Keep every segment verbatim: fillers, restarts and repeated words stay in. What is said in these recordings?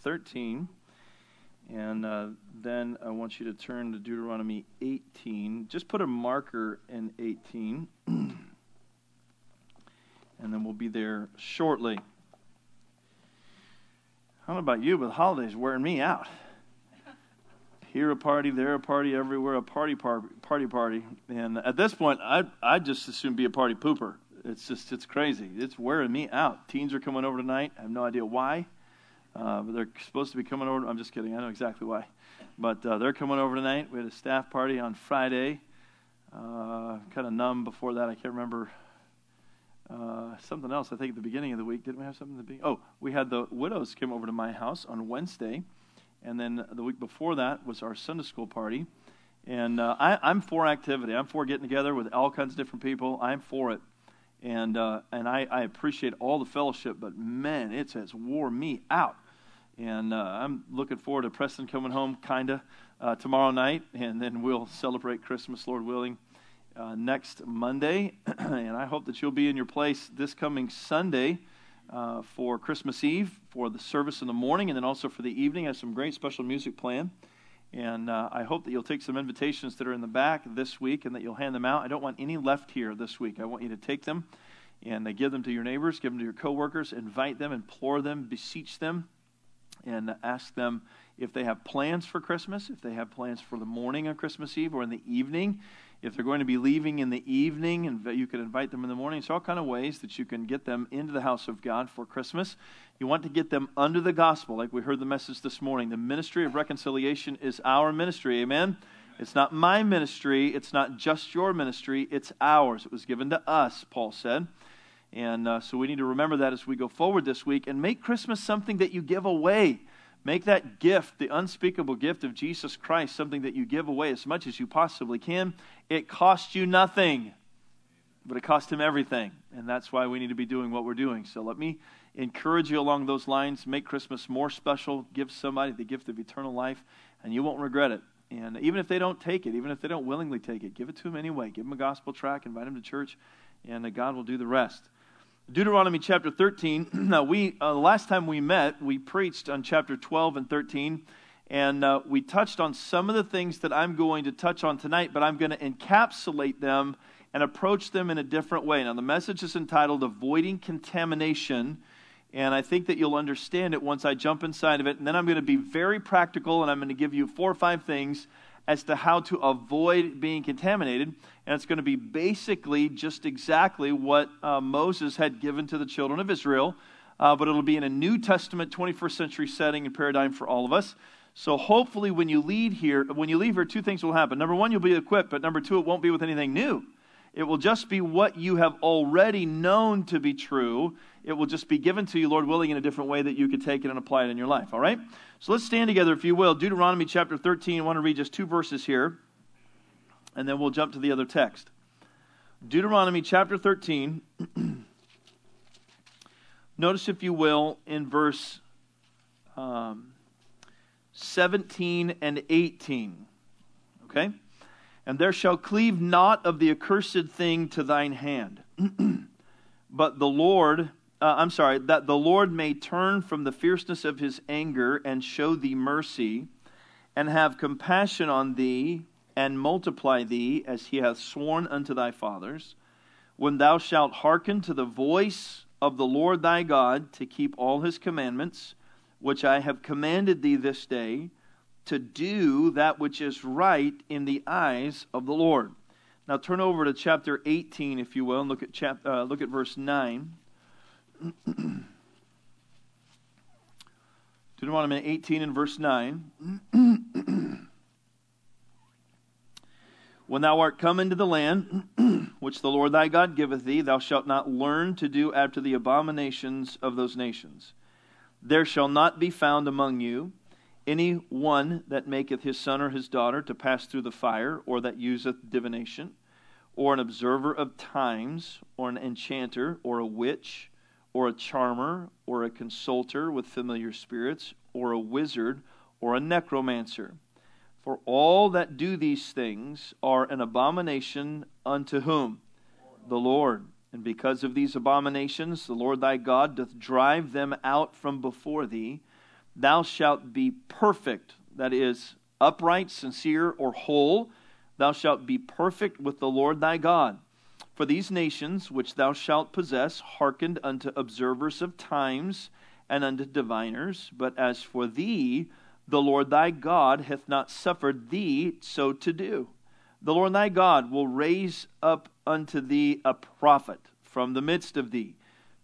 thirteen. And uh, then I want you to turn to Deuteronomy eighteen. Just put a marker in eighteen. And then we'll be there shortly. I don't know about you, but the holidays are wearing me out. Here a party, there a party, everywhere a party, party, party, party. And at this point, I'd, I'd just as soon be a party pooper. It's just, it's crazy. It's wearing me out. Teens are coming over tonight. I have no idea why. Uh, but they're supposed to be coming over. I'm just kidding. I know exactly why. But uh, they're coming over tonight. We had a staff party on Friday. Uh, kind of numb before that. I can't remember. Uh, something else, I think, at the beginning of the week. Didn't we have something at the beginning? Oh, we had the widows come over to my house on Wednesday. And then the week before that was our Sunday school party. And uh, I, I'm for activity. I'm for getting together with all kinds of different people. I'm for it. And uh, and I, I appreciate all the fellowship. But, man, it has wore me out. And uh, I'm looking forward to Preston coming home, kind of, uh, tomorrow night. And then we'll celebrate Christmas, Lord willing, uh, next Monday. And I hope that you'll be in your place this coming Sunday uh, for Christmas Eve, for the service in the morning, and then also for the evening. I have some great special music planned. And uh, I hope that you'll take some invitations that are in the back this week and that you'll hand them out. I don't want any left here this week. I want you to take them and uh, give them to your neighbors, give them to your coworkers, invite them, implore them, beseech them. And ask them if they have plans for Christmas, if they have plans for the morning on Christmas Eve or in the evening, if they're going to be leaving in the evening, and you can invite them in the morning. It's all kind of ways that you can get them into the house of God for Christmas. You want to get them under the gospel, like we heard the message this morning. The ministry of reconciliation is our ministry, amen? It's not my ministry. It's not just your ministry. It's ours. It was given to us, Paul said. And uh, so we need to remember that as we go forward this week and make Christmas something that you give away. Make that gift, the unspeakable gift of Jesus Christ, something that you give away as much as you possibly can. It costs you nothing, but it cost him everything. And that's why we need to be doing what we're doing. So let me encourage you along those lines. Make Christmas more special. Give somebody the gift of eternal life, and you won't regret it. And even if they don't take it, even if they don't willingly take it, give it to them anyway. Give them a gospel tract, invite them to church, and uh, God will do the rest. Deuteronomy chapter thirteen. Now, we uh, the last time we met, we preached on chapter twelve and thirteen, and uh, we touched on some of the things that I'm going to touch on tonight, but I'm going to encapsulate them and approach them in a different way. Now, the message is entitled Avoiding Contamination, and I think that you'll understand it once I jump inside of it, and then I'm going to be very practical, and I'm going to give you four or five things as to how to avoid being contaminated. And it's going to be basically just exactly what uh, Moses had given to the children of Israel, uh, but it'll be in a New Testament twenty-first century setting and paradigm for all of us. So hopefully when you leave here, when you leave here, two things will happen. Number one, you'll be equipped, but number two, it won't be with anything new. It will just be what you have already known to be true. It will just be given to you, Lord willing, in a different way that you could take it and apply it in your life, all right? So let's stand together, if you will. Deuteronomy chapter thirteen. I want to read just two verses here, and then we'll jump to the other text. Deuteronomy chapter thirteen. Notice, if you will, in verse um, seventeen and eighteen. Okay? And there shall cleave not of the accursed thing to thine hand, but the Lord... Uh, I'm sorry, that the Lord may turn from the fierceness of his anger and show thee mercy, and have compassion on thee, and multiply thee, as he hath sworn unto thy fathers, when thou shalt hearken to the voice of the Lord thy God, to keep all his commandments, which I have commanded thee this day, to do that which is right in the eyes of the Lord. Now turn over to chapter eighteen, if you will, and look at chap- uh, look at verse nine. Deuteronomy eighteen and verse nine. When thou art come into the land which the Lord thy God giveth thee, thou shalt not learn to do after the abominations of those nations. There shall not be found among you any one that maketh his son or his daughter to pass through the fire, or that useth divination, or an observer of times, or an enchanter, or a witch, or a charmer, or a consulter with familiar spirits, or a wizard, or a necromancer. For all that do these things are an abomination unto whom? The Lord. And because of these abominations, the Lord thy God doth drive them out from before thee. thou shalt be perfect, that is, upright, sincere, or whole. Thou shalt be perfect with the Lord thy God. For these nations which thou shalt possess hearkened unto observers of times and unto diviners. But as for thee, the Lord thy God hath not suffered thee so to do. The Lord thy God will raise up unto thee a prophet from the midst of thee,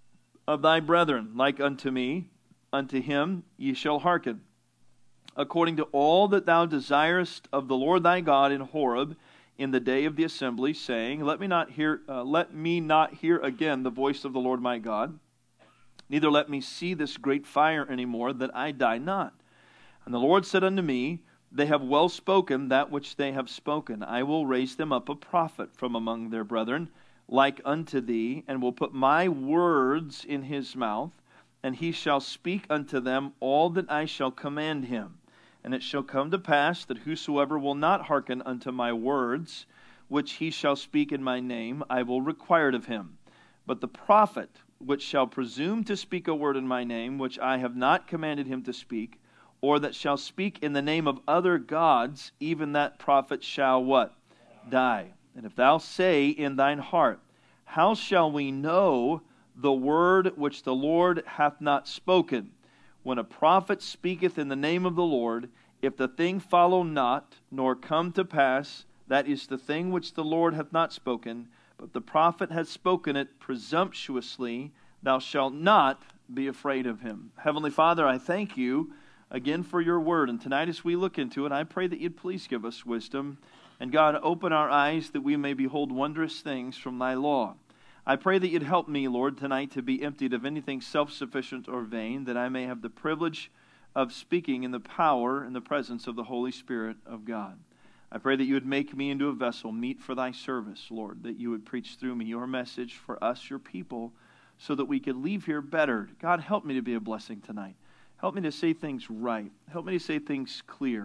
of thy brethren, like unto me. Unto him ye shall hearken, according to all that thou desirest of the Lord thy God in Horeb, in the day of the assembly, saying, Let me not hear, uh, let me not hear again the voice of the Lord my God, neither let me see this great fire any more, that I die not. And the Lord said unto me, They have well spoken that which they have spoken. I will raise them up a prophet from among their brethren, like unto thee, and will put my words in his mouth, and he shall speak unto them all that I shall command him. And it shall come to pass that whosoever will not hearken unto my words, which he shall speak in my name, I will require it of him. But the prophet, which shall presume to speak a word in my name, which I have not commanded him to speak, or that shall speak in the name of other gods, even that prophet shall what? Die. And if thou say in thine heart, How shall we know the word which the Lord hath not spoken? When a prophet speaketh in the name of the Lord, if the thing follow not, nor come to pass, that is the thing which the Lord hath not spoken, but the prophet hath spoken it presumptuously, thou shalt not be afraid of him. Heavenly Father, I thank you again for your word. And tonight as we look into it, I pray that you'd please give us wisdom. And God, open our eyes that we may behold wondrous things from thy law. I pray that you'd help me, Lord, tonight to be emptied of anything self-sufficient or vain, that I may have the privilege of speaking in the power and the presence of the Holy Spirit of God. I pray that you would make me into a vessel meet for thy service, Lord, that you would preach through me your message for us, your people, so that we could leave here better. God, help me to be a blessing tonight. Help me to say things right. Help me to say things clear.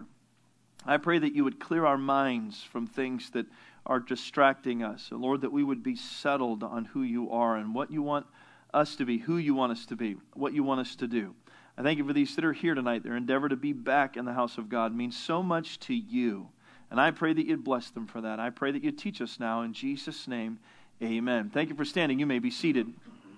I pray that you would clear our minds from things that are distracting us. And Lord, that we would be settled on who you are and what you want us to be, who you want us to be, what you want us to do. I thank you for these that are here tonight. Their endeavor to be back in the house of God means so much to you. And I pray that you'd bless them for that. I pray that you'd teach us now. In Jesus' name, amen. Thank you for standing. You may be seated.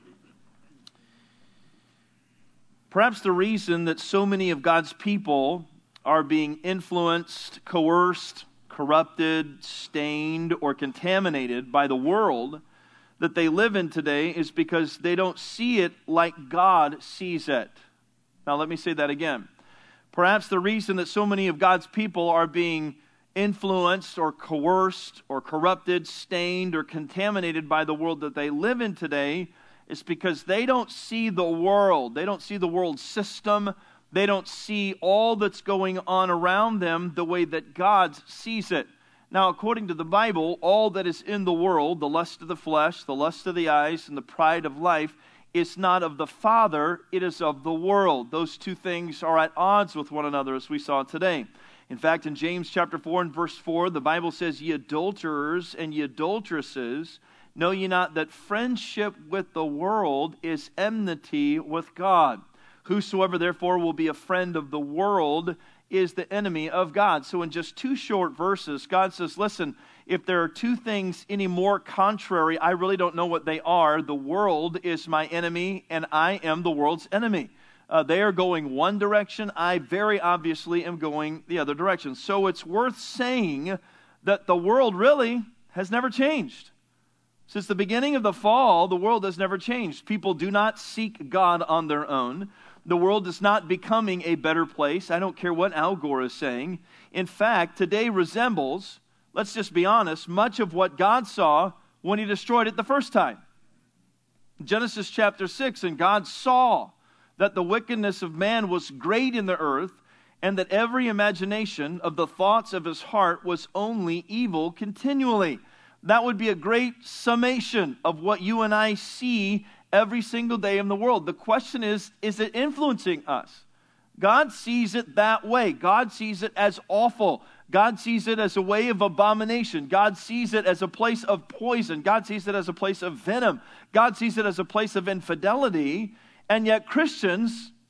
Perhaps the reason that so many of God's people are being influenced, coerced, corrupted, stained, or contaminated by the world that they live in today is because they don't see it like God sees it. Now let me say that again. Perhaps the reason that so many of God's people are being influenced or coerced or corrupted, stained, or contaminated by the world that they live in today is because they don't see the world. They don't see the world system. They don't see all that's going on around them the way that God sees it. Now, according to the Bible, all that is in the world, the lust of the flesh, the lust of the eyes, and the pride of life, is not of the Father, it is of the world. Those two things are at odds with one another, as we saw today. In fact, in James chapter four and verse four, the Bible says, Ye adulterers and ye adulteresses, know ye not that friendship with the world is enmity with God? Whosoever therefore will be a friend of the world is the enemy of God. So in just two short verses, God says, listen, if there are two things any more contrary, I really don't know what they are. The world is my enemy, and I am the world's enemy. Uh, they are going one direction. I very obviously am going the other direction. So it's worth saying that the world really has never changed. Since the beginning of the fall, the world has never changed. People do not seek God on their own. The world is not becoming a better place. I don't care what Al Gore is saying. In fact, today resembles, let's just be honest, much of what God saw when he destroyed it the first time. Genesis chapter six, and God saw that the wickedness of man was great in the earth, and that every imagination of the thoughts of his heart was only evil continually. That would be a great summation of what you and I see every single day in the world. The question is, is it influencing us? God sees it that way. God sees it as awful. God sees it as a way of abomination. God sees it as a place of poison. God sees it as a place of venom. God sees it as a place of infidelity. And yet Christians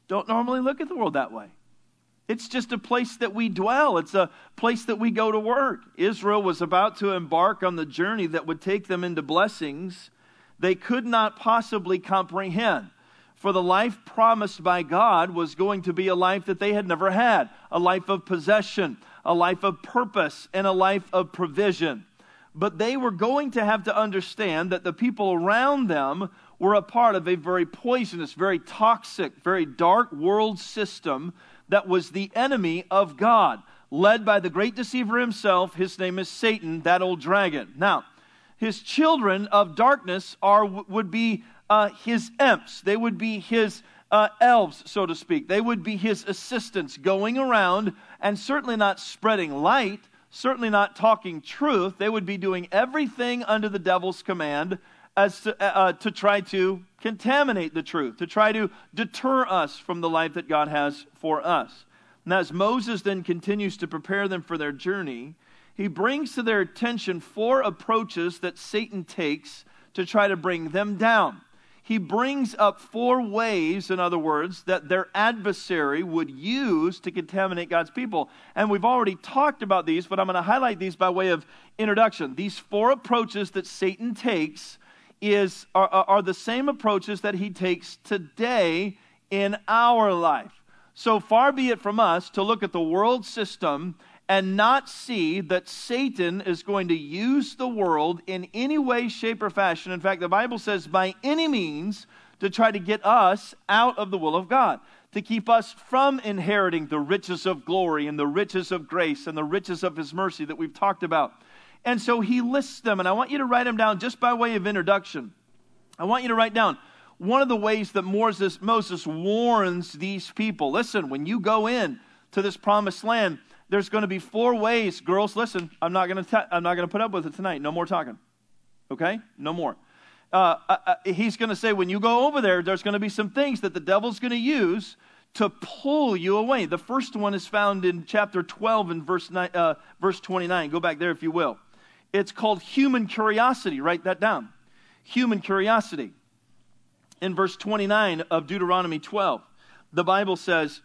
don't normally look at the world that way. It's just a place that we dwell. It's a place that we go to work. Israel was about to embark on the journey that would take them into blessings they could not possibly comprehend. For the life promised by God was going to be a life that they had never had, a life of possession, a life of purpose, and a life of provision. But they were going to have to understand that the people around them were a part of a very poisonous, very toxic, very dark world system that was the enemy of God, led by the great deceiver himself. His name is Satan, that old dragon. Now, his children of darkness are would be uh, his imps. They would be his uh, elves, so to speak. They would be his assistants going around and certainly not spreading light, certainly not talking truth. They would be doing everything under the devil's command as to, uh, to try to contaminate the truth, to try to deter us from the life that God has for us. And as Moses then continues to prepare them for their journey, he brings to their attention four approaches that Satan takes to try to bring them down. He brings up four ways, in other words, that their adversary would use to contaminate God's people. And we've already talked about these, but I'm going to highlight these by way of introduction. These four approaches that Satan takes is are, are the same approaches that he takes today in our life. So far be it from us to look at the world system and not see that Satan is going to use the world in any way, shape, or fashion. In fact, the Bible says by any means to try to get us out of the will of God, to keep us from inheriting the riches of glory and the riches of grace and the riches of His mercy that we've talked about. And so he lists them, and I want you to write them down just by way of introduction. I want you to write down one of the ways that Moses, Moses warns these people. Listen, when you go in to this promised land, there's going to be four ways. Girls, listen, I'm not going to I'm not going to put up with it tonight. No more talking. Okay? No more. Uh, uh, he's going to say, when you go over there, there's going to be some things that the devil's going to use to pull you away. The first one is found in chapter twelve and verse nine, uh, verse twenty-nine. Go back there if you will. It's called human curiosity. Write that down. Human curiosity. In verse twenty-nine of Deuteronomy twelve, the Bible says,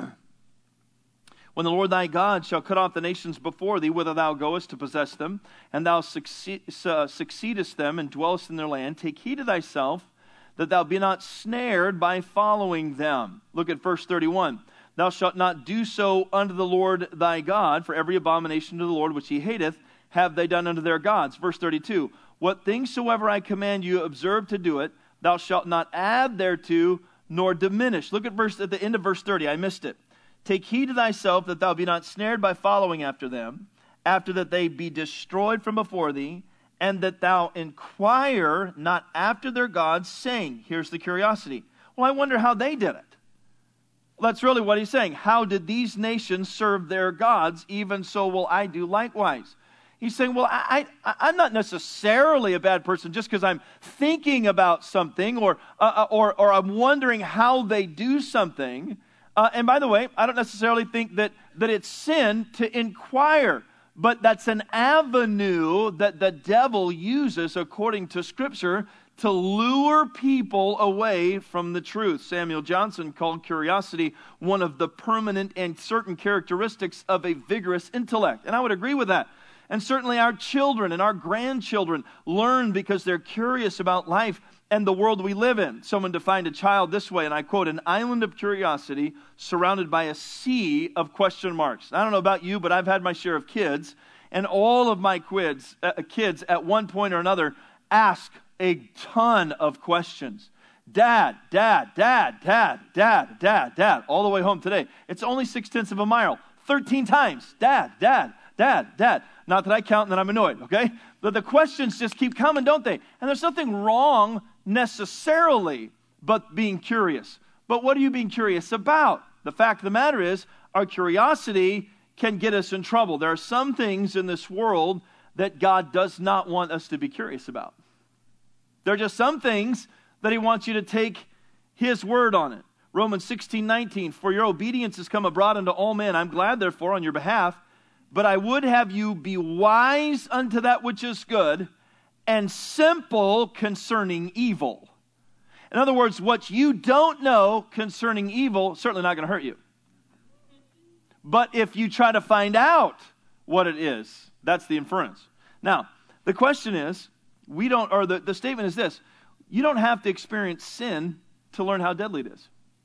when the Lord thy God shall cut off the nations before thee, whither thou goest to possess them, and thou succeed, uh, succeedest them and dwellest in their land, take heed to thyself that thou be not snared by following them. Look at verse thirty-one. Thou shalt not do so unto the Lord thy God, for every abomination to the Lord which he hateth have they done unto their gods. Verse thirty-two. What things soever I command you, observe to do it. Thou shalt not add thereto, nor diminish. Look at verse at the end of verse thirty. I missed it. Take heed to thyself that thou be not snared by following after them, after that they be destroyed from before thee, and that thou inquire not after their gods, saying, here's the curiosity. Well, I wonder how they did it. Well, that's really what he's saying. How did these nations serve their gods? Even so will I do likewise. He's saying, well, I, I, I'm not necessarily a bad person just because I'm thinking about something or, uh, or, or I'm wondering how they do something. Uh, and by the way, I don't necessarily think that, that it's sin to inquire, but that's an avenue that the devil uses, according to Scripture, to lure people away from the truth. Samuel Johnson called curiosity one of the permanent and certain characteristics of a vigorous intellect. And I would agree with that. And certainly our children and our grandchildren learn because they're curious about life and the world we live in. Someone defined a child this way, and I quote, an island of curiosity surrounded by a sea of question marks. I don't know about you, but I've had my share of kids, and all of my kids, uh, kids at one point or another ask a ton of questions. Dad, dad, dad, dad, dad, dad, dad, all the way home today. It's only six-tenths of a mile. thirteen times. Dad, dad, dad, dad. Not that I count and that I'm annoyed, okay? But the questions just keep coming, don't they? And there's nothing wrong necessarily but being curious. But what are you being curious about? The fact of the matter is, our curiosity can get us in trouble. There are some things in this world that God does not want us to be curious about. There are just some things that He wants you to take His word on it. Romans sixteen nineteen, for your obedience has come abroad unto all men. I'm glad, therefore, on your behalf. But I would have you be wise unto that which is good, and simple concerning evil. In other words, what you don't know concerning evil, certainly not going to hurt you. But if you try to find out what it is, that's the inference. Now, the question is, we don't, or the, the statement is this: you don't have to experience sin to learn how deadly it is.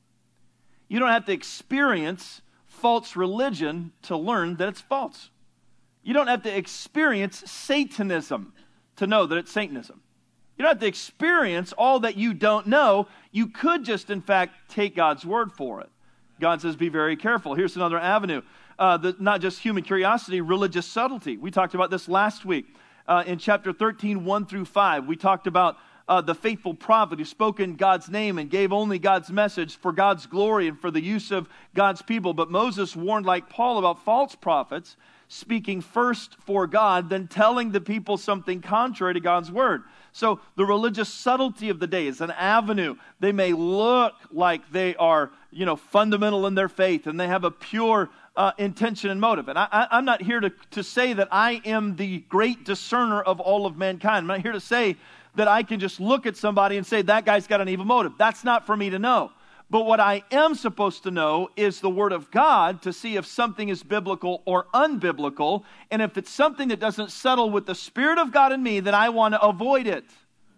You don't have to experience false religion to learn that it's false. You don't have to experience Satanism to know that it's Satanism. You don't have to experience all that you don't know. You could just, in fact, take God's word for it. God says, be very careful. Here's another avenue. Uh, the, not just human curiosity, religious subtlety. We talked about this last week. Uh, in chapter thirteen, one through five, we talked about uh, the faithful prophet who spoke in God's name and gave only God's message for God's glory and for the use of God's people. But Moses warned, like Paul, about false prophets speaking first for God, then telling the people something contrary to God's word. So the religious subtlety of the day is an avenue. They may look like they are, you know, fundamental in their faith and they have a pure uh, intention and motive. And I, I, I'm not here to, to say that I am the great discerner of all of mankind. I'm not here to say that I can just look at somebody and say that guy's got an evil motive. That's not for me to know. But what I am supposed to know is the Word of God to see if something is biblical or unbiblical. And if it's something that doesn't settle with the Spirit of God in me, then I want to avoid it.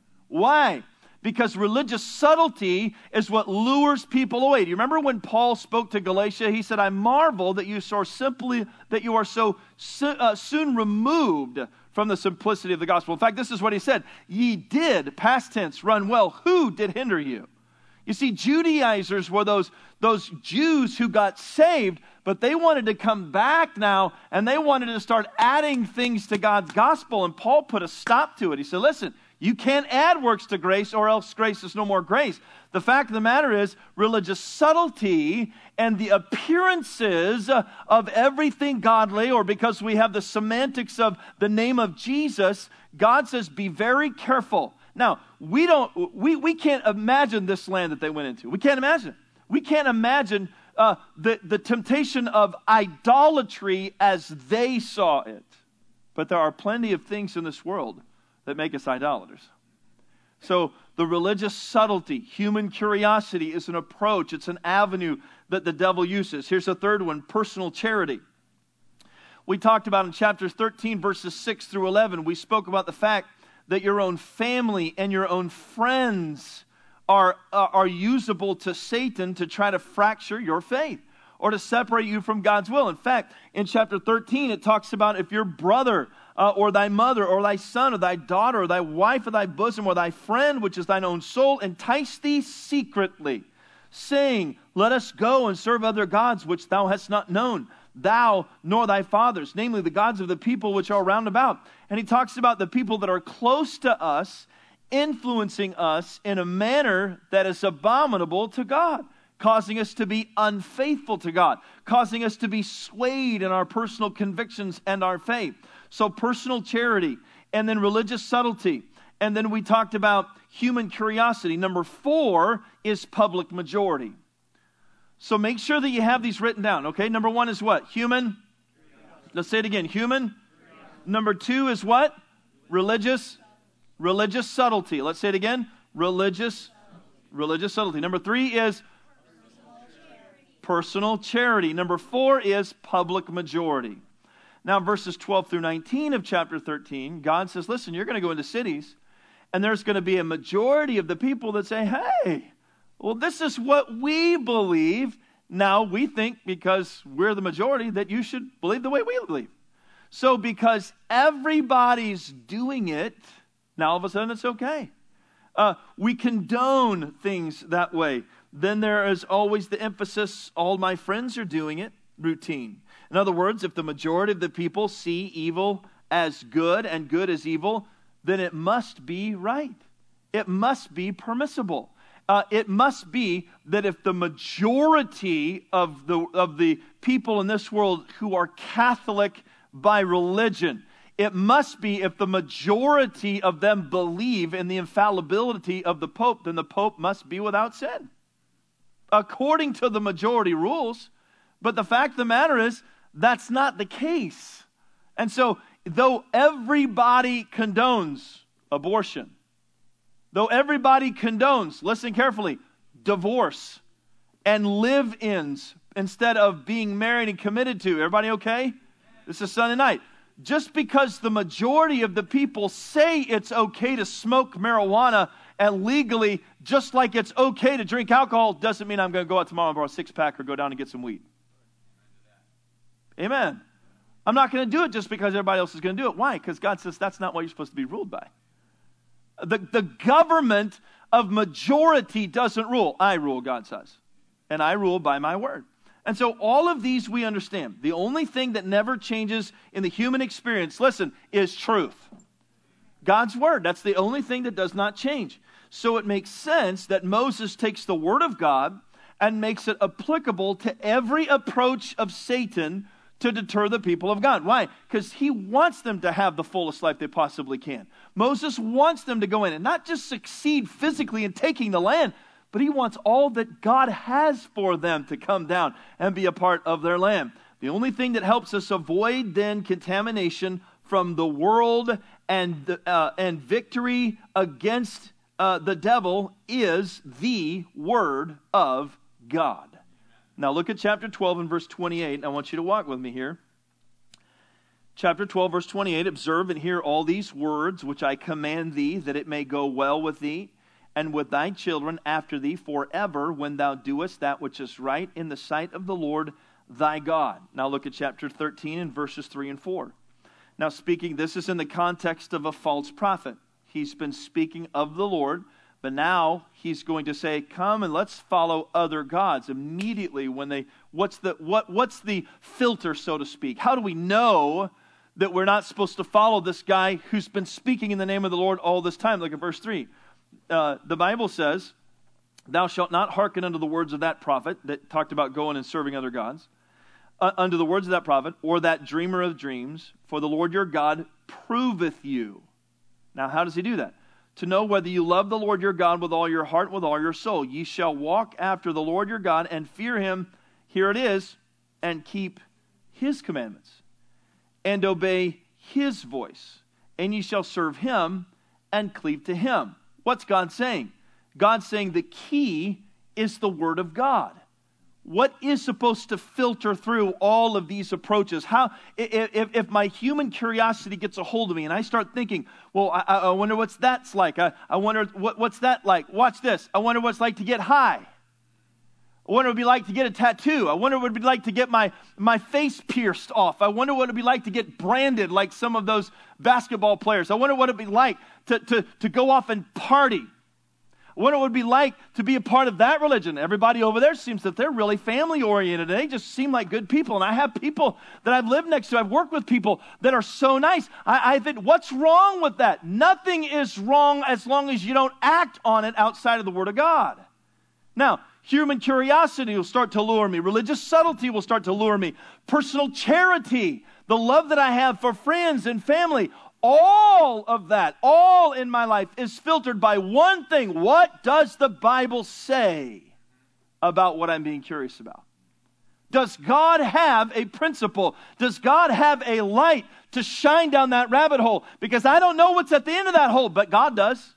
Why? Because religious subtlety is what lures people away. Do you remember when Paul spoke to Galatia? He said, I marvel that you so simply that you are so uh, soon removed from the simplicity of the gospel. In fact, this is what he said. Ye did, past tense, run well. Who did hinder you? You see, Judaizers were those, those Jews who got saved, but they wanted to come back now, and they wanted to start adding things to God's gospel, and Paul put a stop to it. He said, listen, you can't add works to grace, or else grace is no more grace. The fact of the matter is, religious subtlety and the appearances of everything godly, or because we have the semantics of the name of Jesus, God says, be very careful. Now, we don't, we, we can't imagine this land that they went into. We can't imagine it. We can't imagine uh, the, the temptation of idolatry as they saw it. But there are plenty of things in this world that make us idolaters. So the religious subtlety, human curiosity is an approach. It's an avenue that the devil uses. Here's a third one, personal charity. We talked about in chapters thirteen, verses six through eleven, we spoke about the fact that your own family and your own friends are, uh, are usable to Satan to try to fracture your faith or to separate you from God's will. In fact, in chapter thirteen, it talks about if your brother uh, or thy mother or thy son or thy daughter or thy wife or thy bosom or thy friend, which is thine own soul, entice thee secretly, saying, let us go and serve other gods which thou hast not known, thou nor thy fathers, namely the gods of the people which are round about. And he talks about the people that are close to us, influencing us in a manner that is abominable to God, causing us to be unfaithful to God, causing us to be swayed in our personal convictions and our faith. So personal charity, and then religious subtlety. And then we talked about human curiosity. Number four is public majority. So make sure that you have these written down, okay? Number one is what? Human. Let's say it again. Human. Number two is what? Religious. Religious subtlety. Let's say it again. Religious. Religious subtlety. Number three is personal charity. Number four is public majority. Now, verses twelve through nineteen of chapter thirteen, God says, listen, you're going to go into cities, and there's going to be a majority of the people that say, hey, well, this is what we believe. Now, we think, because we're the majority, that you should believe the way we believe. So, because everybody's doing it, now all of a sudden it's okay. Uh, we condone things that way. Then there is always the emphasis, all my friends are doing it, routine. In other words, if the majority of the people see evil as good and good as evil, then it must be right. It must be permissible. Uh, it must be that if the majority of the of the people in this world who are Catholic by religion, it must be if the majority of them believe in the infallibility of the Pope, then the Pope must be without sin, according to the majority rules. But the fact of the matter is, that's not the case. And so, though everybody condones abortion, Though everybody condones, listen carefully, divorce and live-ins instead of being married and committed to. Everybody okay? This is Sunday night. Just because the majority of the people say it's okay to smoke marijuana and legally, just like it's okay to drink alcohol, doesn't mean I'm going to go out tomorrow and borrow a six-pack or go down and get some weed. Amen. I'm not going to do it just because everybody else is going to do it. Why? Because God says that's not what you're supposed to be ruled by. The, the government of majority doesn't rule. I rule, God says. And I rule by my word. And so all of these we understand. The only thing that never changes in the human experience, listen, is truth. God's word. That's the only thing that does not change. So it makes sense that Moses takes the word of God and makes it applicable to every approach of Satan to deter the people of God. Why? Because he wants them to have the fullest life they possibly can. Moses wants them to go in and not just succeed physically in taking the land, but he wants all that God has for them to come down and be a part of their land. The only thing that helps us avoid then contamination from the world and the, uh, and victory against uh, the devil is the word of God. Now look at chapter twelve and verse twenty-eight. I want you to walk with me here. Chapter twelve, verse twenty-eight, observe and hear all these words which I command thee, that it may go well with thee and with thy children after thee forever, when thou doest that which is right in the sight of the Lord thy God. Now look at chapter thirteen and verses three and four. Now speaking, this is in the context of a false prophet. He's been speaking of the Lord, but now he's going to say, come and let's follow other gods. Immediately when they, what's the, what, what's the filter, so to speak? How do we know that we're not supposed to follow this guy who's been speaking in the name of the Lord all this time? Look at verse three. Uh, the Bible says, thou shalt not hearken unto the words of that prophet that talked about going and serving other gods, uh, unto the words of that prophet, or that dreamer of dreams, for the Lord your God proveth you. Now, how does he do that? To know whether you love the Lord your God with all your heart, with all your soul. Ye shall walk after the Lord your God and fear him, here it is, and keep his commandments, and obey his voice. And ye shall serve him and cleave to him. What's God saying? God's saying the key is the word of God. What is supposed to filter through all of these approaches? How, if, if my human curiosity gets a hold of me and I start thinking, well, I, I wonder what's that's like. I, I wonder what, what's that like. Watch this. I wonder what it's like to get high. I wonder what it would be like to get a tattoo. I wonder what it would be like to get my, my face pierced off. I wonder what it would be like to get branded like some of those basketball players. I wonder what it would be like to, to, to go off and party. I wonder what it would be like to be a part of that religion. Everybody over there seems that they're really family-oriented. They just seem like good people. And I have people that I've lived next to. I've worked with people that are so nice. I, I think, what's wrong with that? Nothing is wrong as long as you don't act on it outside of the Word of God. Now, human curiosity will start to lure me. Religious subtlety will start to lure me. Personal charity, the love that I have for friends and family, all of that, all in my life is filtered by one thing. What does the Bible say about what I'm being curious about? Does God have a principle? Does God have a light to shine down that rabbit hole? Because I don't know what's at the end of that hole, but God does.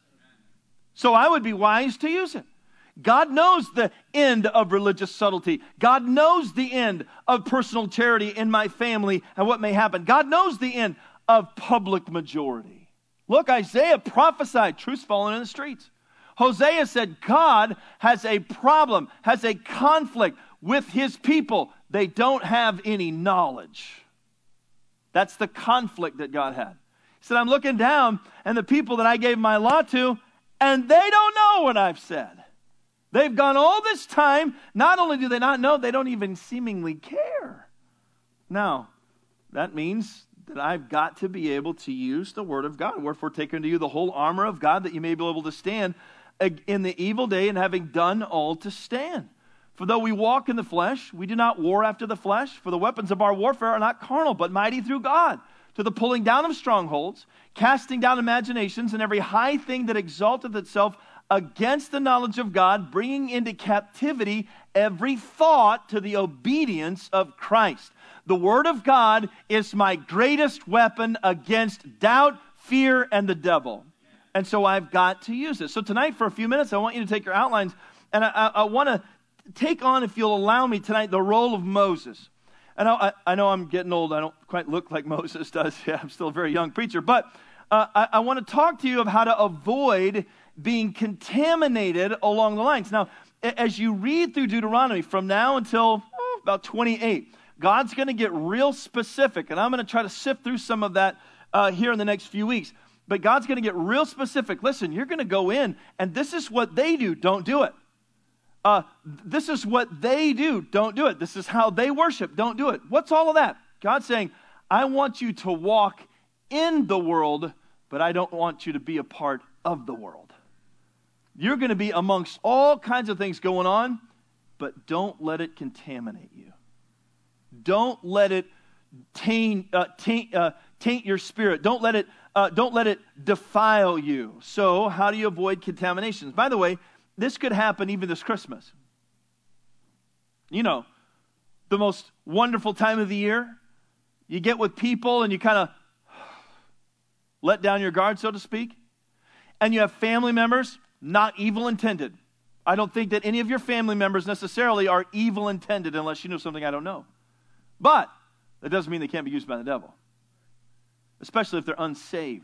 So I would be wise to use it. God knows the end of religious subtlety. God knows the end of personal charity in my family and what may happen. God knows the end of public majority. Look, Isaiah prophesied truths falling in the streets. Hosea said God has a problem, has a conflict with his people. They don't have any knowledge. That's the conflict that God had. He said, I'm looking down, and the people that I gave my law to, and they don't know what I've said. They've gone all this time. Not only do they not know, they don't even seemingly care. Now, that means that I've got to be able to use the Word of God. Wherefore, take unto you the whole armor of God, that you may be able to stand in the evil day, and having done all to stand. For though we walk in the flesh, we do not war after the flesh. For the weapons of our warfare are not carnal, but mighty through God, to the pulling down of strongholds, casting down imaginations, and every high thing that exalteth itself against the knowledge of God, bringing into captivity every thought to the obedience of Christ. The Word of God is my greatest weapon against doubt, fear, and the devil. And so I've got to use it. So tonight, for a few minutes, I want you to take your outlines, and I, I, I want to take on, if you'll allow me tonight, the role of Moses. And I, I know I'm getting old. I don't quite look like Moses does. Yeah, I'm still a very young preacher. But uh, I, I want to talk to you of how to avoid being contaminated along the lines. Now, as you read through Deuteronomy from now until oh, about twenty-eight, God's going to get real specific. And I'm going to try to sift through some of that uh, here in the next few weeks. But God's going to get real specific. Listen, you're going to go in, and this is what they do. Don't do it. Uh, this is what they do. Don't do it. This is how they worship. Don't do it. What's all of that? God's saying, I want you to walk in the world, but I don't want you to be a part of the world. You're going to be amongst all kinds of things going on, but don't let it contaminate you. Don't let it taint, uh, taint, uh, taint your spirit. Don't let it, uh, don't let it defile you. So how do you avoid contaminations? By the way, this could happen even this Christmas. You know, the most wonderful time of the year. You get with people and you kind of let down your guard, so to speak. And you have family members, not evil intended. I don't think that any of your family members necessarily are evil intended unless you know something I don't know. But that doesn't mean they can't be used by the devil. Especially if they're unsaved.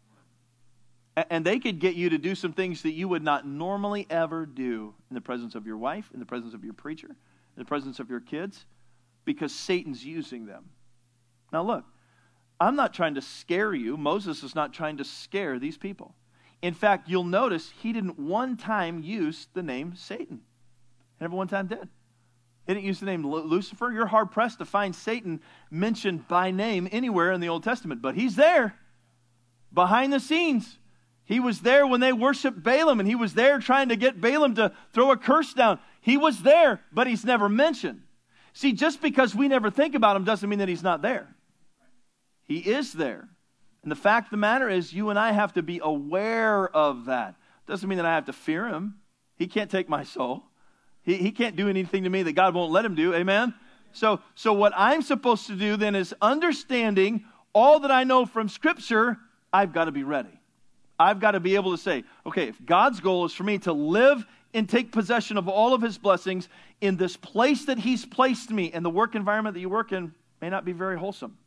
And they could get you to do some things that you would not normally ever do in the presence of your wife, in the presence of your preacher, in the presence of your kids, because Satan's using them. Now look, I'm not trying to scare you. Moses is not trying to scare these people. In fact, you'll notice he didn't one time use the name Satan. He never one time did. He didn't use the name Lucifer. You're hard-pressed to find Satan mentioned by name anywhere in the Old Testament, but he's there behind the scenes. He was there when they worshiped Balaam, and he was there trying to get Balaam to throw a curse down. He was there, but he's never mentioned. See, just because we never think about him doesn't mean that he's not there. He is there. And the fact of the matter is, you and I have to be aware of that. Doesn't mean that I have to fear him. He can't take my soul. He, he can't do anything to me that God won't let him do. Amen? So, so what I'm supposed to do then is understanding all that I know from Scripture, I've got to be ready. I've got to be able to say, okay, if God's goal is for me to live and take possession of all of his blessings in this place that he's placed me, and the work environment that you work in may not be very wholesome.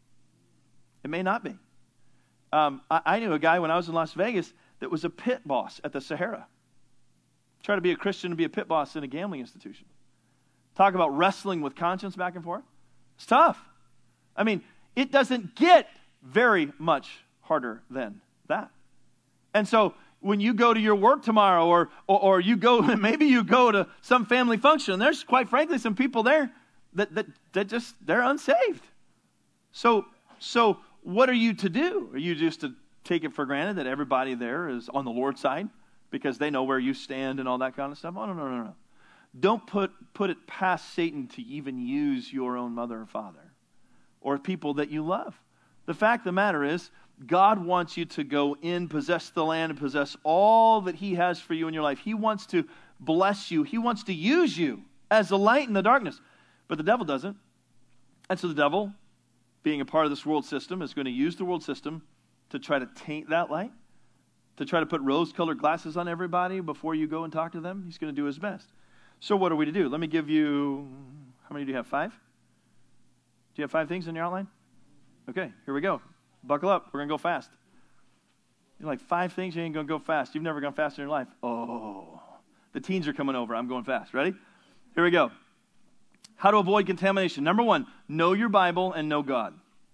It may not be. Um, I, I knew a guy when I was in Las Vegas that was a pit boss at the Sahara. Try to be a Christian and be a pit boss in a gambling institution. Talk about wrestling with conscience back and forth. It's tough. I mean, it doesn't get very much harder than that. And so when you go to your work tomorrow, or, or or you go, maybe you go to some family function, there's quite frankly some people there that that, that just, they're unsaved. So so what are you to do? Are you just to take it for granted that everybody there is on the Lord's side because they know where you stand and all that kind of stuff? Oh, no, no, no, no. Don't put, put it past Satan to even use your own mother or father or people that you love. The fact of the matter is, God wants you to go in, possess the land, and possess all that he has for you in your life. He wants to bless you. He wants to use you as a light in the darkness. But the devil doesn't. And so the devil, being a part of this world system, is going to use the world system to try to taint that light, to try to put rose-colored glasses on everybody before you go and talk to them. He's going to do his best. So what are we to do? Let me give you, how many do you have? Five? Do you have five things in your outline? Okay, here we go. Buckle up. We're going to go fast. You're like, five things? You ain't going to go fast. You've never gone fast in your life. Oh, the teens are coming over. I'm going fast. Ready? Here we go. How to avoid contamination. Number one, know your Bible and know God.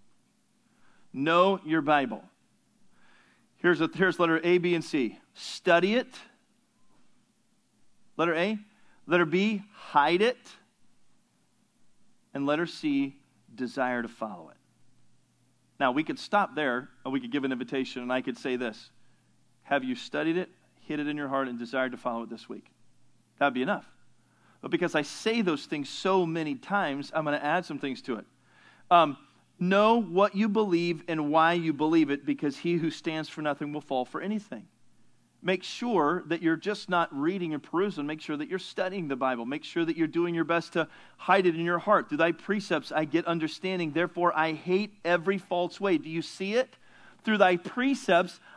Know your Bible. Here's, a, here's letter A, B, and C. Study it. Letter A. Letter B, hide it. And letter C, desire to follow it. Now, we could stop there, or we could give an invitation, and I could say this. Have you studied it, hid it in your heart, and desired to follow it this week? That would be enough. But because I say those things so many times, I'm going to add some things to it. Um, know what you believe and why you believe it, because he who stands for nothing will fall for anything. Make sure that you're just not reading and perusing. Make sure that you're studying the Bible. Make sure that you're doing your best to hide it in your heart. Through thy precepts I get understanding. Therefore I hate every false way. Do you see it? Through thy precepts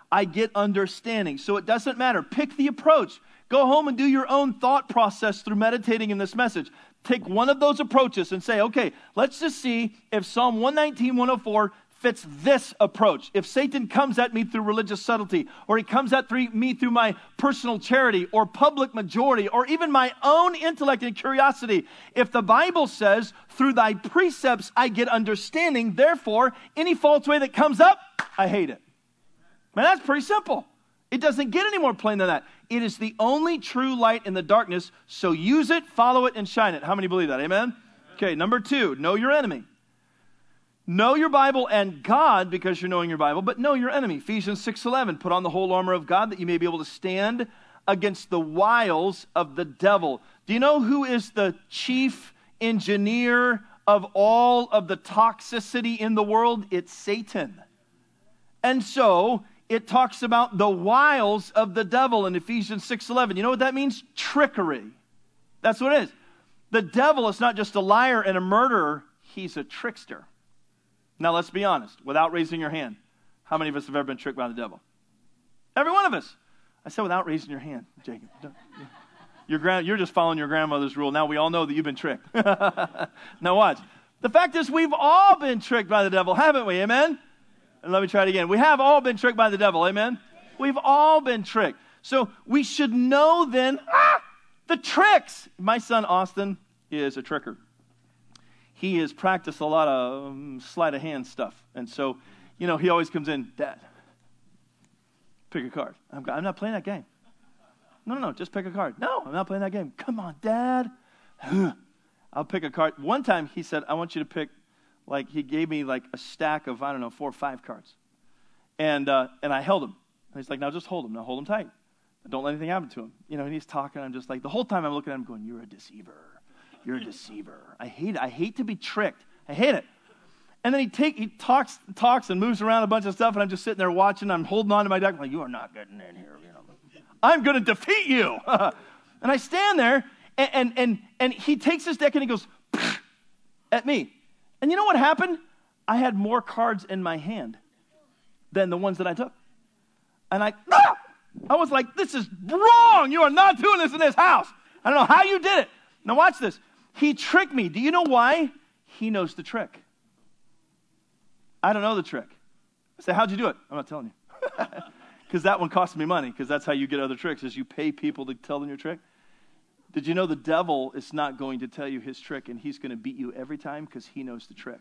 I get understanding. So it doesn't matter. Pick the approach. Go home and do your own thought process through meditating in this message. Take one of those approaches and say, okay, let's just see if Psalm one nineteen, one oh four fits this approach. If Satan comes at me through religious subtlety, or he comes at me through my personal charity, or public majority, or even my own intellect and curiosity. If the Bible says, through thy precepts I get understanding, therefore, any false way that comes up, I hate it. Man, that's pretty simple. It doesn't get any more plain than that. It is the only true light in the darkness, so use it, follow it, and shine it. How many believe that? Amen? Okay, number two, know your enemy. Know your Bible and God because you're knowing your Bible, but know your enemy. Ephesians six eleven, put on the whole armor of God that you may be able to stand against the wiles of the devil. Do you know who is the chief engineer of all of the toxicity in the world? It's Satan. And so it talks about the wiles of the devil in Ephesians six eleven. You know what that means? Trickery. That's what it is. The devil is not just a liar and a murderer. He's a trickster. Now, let's be honest. Without raising your hand, how many of us have ever been tricked by the devil? Every one of us. I said without raising your hand, Jacob. Your grand, you're just following your grandmother's rule. Now we all know that you've been tricked. Now watch. The fact is we've all been tricked by the devil, haven't we? Amen? And let me try it again. We have all been tricked by the devil. Amen? We've all been tricked. So we should know then ah, the tricks. My son Austin is a tricker. He has practiced a lot of um, sleight of hand stuff. And so, you know, he always comes in, Dad, pick a card. I'm, I'm not playing that game. No, no, no, just pick a card. No, I'm not playing that game. Come on, Dad. I'll pick a card. One time he said, I want you to pick, like, he gave me like a stack of, I don't know, four or five cards. And uh, and I held him. And he's like, now just hold him. Now hold him tight. Don't let anything happen to him. You know, and he's talking. I'm just like, the whole time I'm looking at him going, you're a deceiver. You're a deceiver. I hate it. I hate to be tricked. I hate it. And then he take he talks talks and moves around a bunch of stuff, and I'm just sitting there watching. I'm holding on to my deck. I'm like, you are not getting in here. You know, I'm going to defeat you. And I stand there, and, and and and he takes his deck and he goes at me. And you know what happened? I had more cards in my hand than the ones that I took. And I ah! I was like, this is wrong. You are not doing this in this house. I don't know how you did it. Now watch this. He tricked me. Do you know why? He knows the trick. I don't know the trick. I say, how'd you do it? I'm not telling you. Because that one costs me money, because that's how you get other tricks, is you pay people to tell them your trick. Did you know the devil is not going to tell you his trick, and he's going to beat you every time because he knows the trick?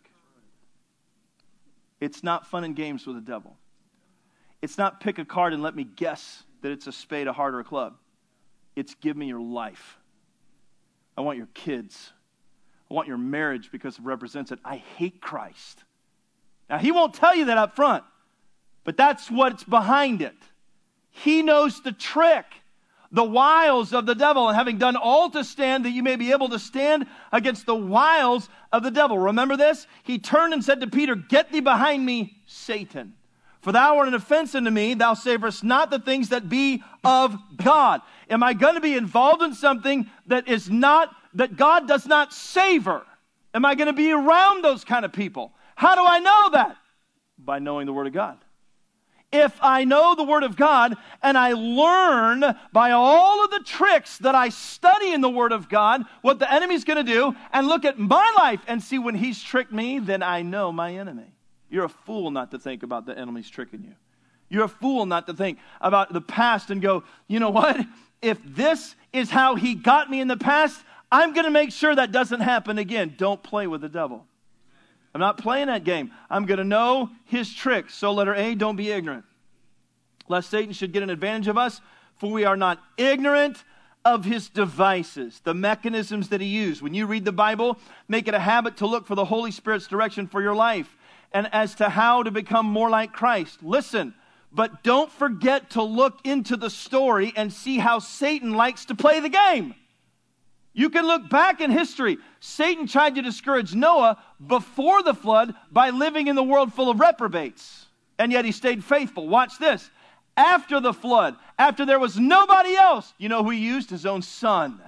It's not fun and games with the devil. It's not pick a card and let me guess that it's a spade, a heart, or a club. It's give me your life. I want your kids. I want your marriage because it represents it. I hate Christ. Now, he won't tell you that up front, but that's what's behind it. He knows the trick, the wiles of the devil, and having done all to stand, that you may be able to stand against the wiles of the devil. Remember this? He turned and said to Peter, get thee behind me, Satan. For thou art an offense unto me, thou savorest not the things that be of God. Am I going to be involved in something that is not, that God does not savor? Am I going to be around those kind of people? How do I know that? By knowing the Word of God. If I know the Word of God and I learn by all of the tricks that I study in the Word of God what the enemy's going to do, and look at my life and see when he's tricked me, then I know my enemy. You're a fool not to think about the enemy's tricking you. You're a fool not to think about the past and go, you know what? If this is how he got me in the past, I'm going to make sure that doesn't happen again. Don't play with the devil. I'm not playing that game. I'm going to know his tricks. So letter A, don't be ignorant. Lest Satan should get an advantage of us, for we are not ignorant of his devices, the mechanisms that he used. When you read the Bible, make it a habit to look for the Holy Spirit's direction for your life and as to how to become more like Christ. Listen, but don't forget to look into the story and see how Satan likes to play the game. You can look back in history. Satan tried to discourage Noah before the flood by living in the world full of reprobates. And yet he stayed faithful. Watch this. After the flood, after there was nobody else, you know who he used? His own son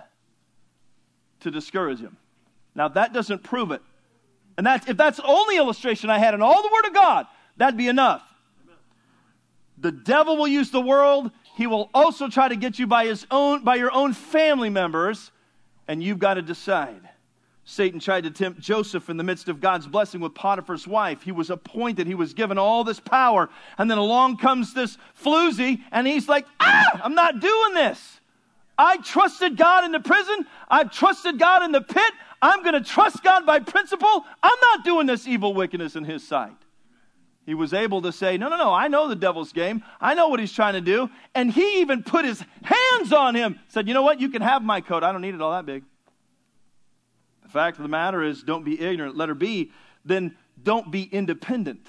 to discourage him. Now that doesn't prove it. And that's, if that's the only illustration I had in all the Word of God, that'd be enough. The devil will use the world. He will also try to get you by his own, by your own family members, and you've got to decide. Satan tried to tempt Joseph in the midst of God's blessing with Potiphar's wife. He was appointed. He was given all this power. And then along comes this floozy, and he's like, ah, I'm not doing this. I trusted God in the prison. I've trusted God in the pit. I'm going to trust God by principle. I'm not doing this evil wickedness in his sight. He was able to say, no, no, no, I know the devil's game. I know what he's trying to do. And he even put his hands on him. Said, you know what? You can have my coat. I don't need it all that big. The fact of the matter is, don't be ignorant. Letter B, then don't be independent.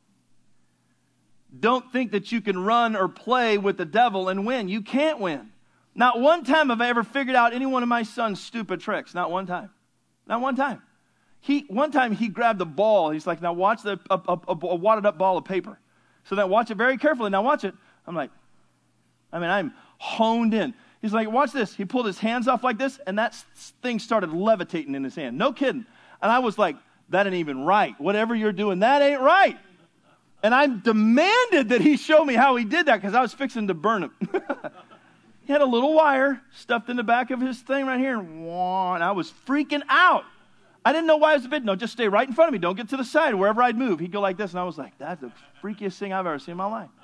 Don't think that you can run or play with the devil and win. You can't win. Not one time have I ever figured out any one of my son's stupid tricks. Not one time. Not one time. He One time he grabbed a ball. He's like, now watch the a, a, a, a wadded up ball of paper. So now watch it very carefully. Now watch it. I'm like, I mean, I'm honed in. He's like, watch this. He pulled his hands off like this, and that thing started levitating in his hand. No kidding. And I was like, that ain't even right. Whatever you're doing, that ain't right. And I demanded that he show me how he did that because I was fixing to burn him. He had a little wire stuffed in the back of his thing right here. And I was freaking out. I didn't know why I was a bit. No, just stay right in front of me. Don't get to the side. Wherever I'd move, he'd go like this. And I was like, that's the freakiest thing I've ever seen in my life.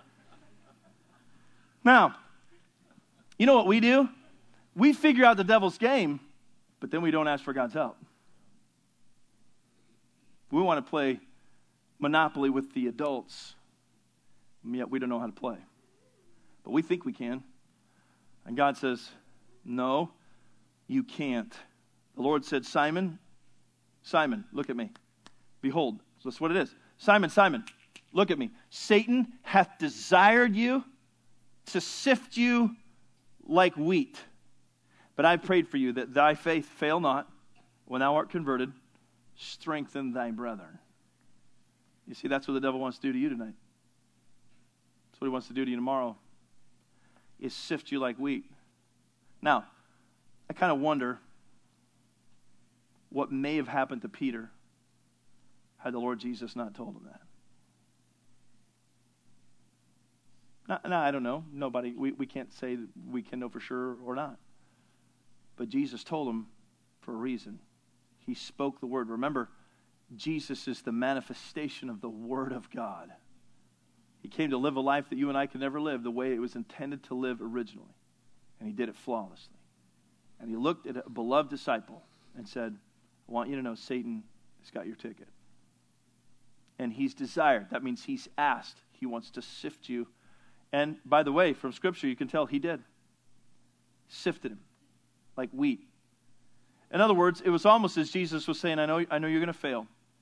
Now, you know what we do? We figure out the devil's game, but then we don't ask for God's help. We want to play Monopoly with the adults, and yet we don't know how to play. But we think we can. And God says, no, you can't. The Lord said, Simon, Simon, look at me. Behold, so that's what it is. Simon, Simon, look at me. Satan hath desired you to sift you like wheat. But I prayed for you that thy faith fail not. When thou art converted, strengthen thy brethren. You see, that's what the devil wants to do to you tonight. That's what he wants to do to you tomorrow, is sift you like wheat. Now, I kind of wonder what may have happened to Peter had the Lord Jesus not told him that. No, no, I don't know. Nobody, we, we can't say that we can know for sure or not. But Jesus told him for a reason. He spoke the word. Remember, Jesus is the manifestation of the Word of God. He came to live a life that you and I could never live the way it was intended to live originally. And he did it flawlessly. And he looked at a beloved disciple and said, I want you to know Satan has got your ticket. And he's desired. That means he's asked. He wants to sift you. And by the way, from Scripture, you can tell he did. Sifted him like wheat. In other words, it was almost as Jesus was saying, I know, I know you're going to fail.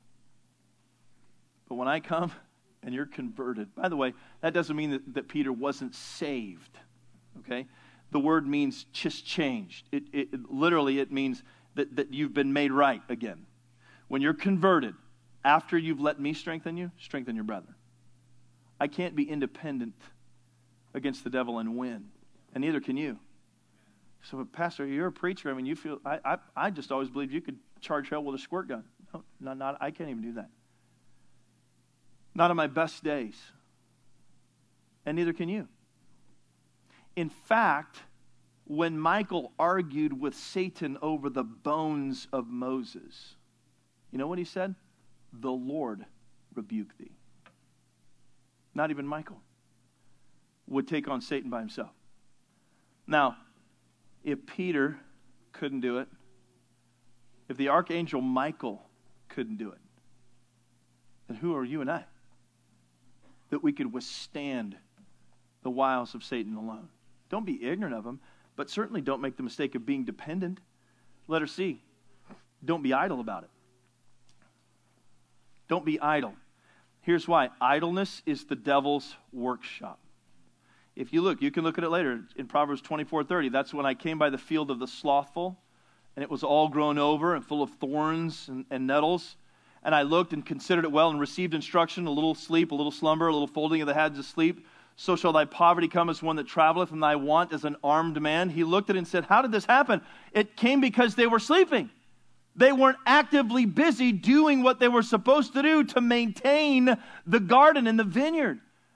But when I come and you're converted. By the way, that doesn't mean that, that Peter wasn't saved. Okay? The word means just changed. It, it, it literally, it means that, that you've been made right again. When you're converted, after you've let me strengthen you, strengthen your brother. I can't be independent against the devil and win. And neither can you. So, Pastor, you're a preacher. I mean, you feel, I, I, I just always believed you could charge hell with a squirt gun. No, no, not, I can't even do that. Not on my best days. And neither can you. In fact, when Michael argued with Satan over the bones of Moses, you know what he said? The Lord rebuke thee. Not even Michael would take on Satan by himself. Now, if Peter couldn't do it, if the archangel Michael couldn't do it, then who are you and I that we could withstand the wiles of Satan alone? Don't be ignorant of him, but certainly don't make the mistake of being dependent. Letter C, don't be idle about it. Don't be idle. Here's why. Idleness is the devil's workshop. If you look, you can look at it later in Proverbs twenty-four thirty. That's when I came by the field of the slothful, and it was all grown over and full of thorns and, and nettles. And I looked and considered it well and received instruction, a little sleep, a little slumber, a little folding of the heads of sleep. So shall thy poverty come as one that traveleth, and thy want as an armed man. He looked at it and said, how did this happen? It came because they were sleeping. They weren't actively busy doing what they were supposed to do to maintain the garden and the vineyard.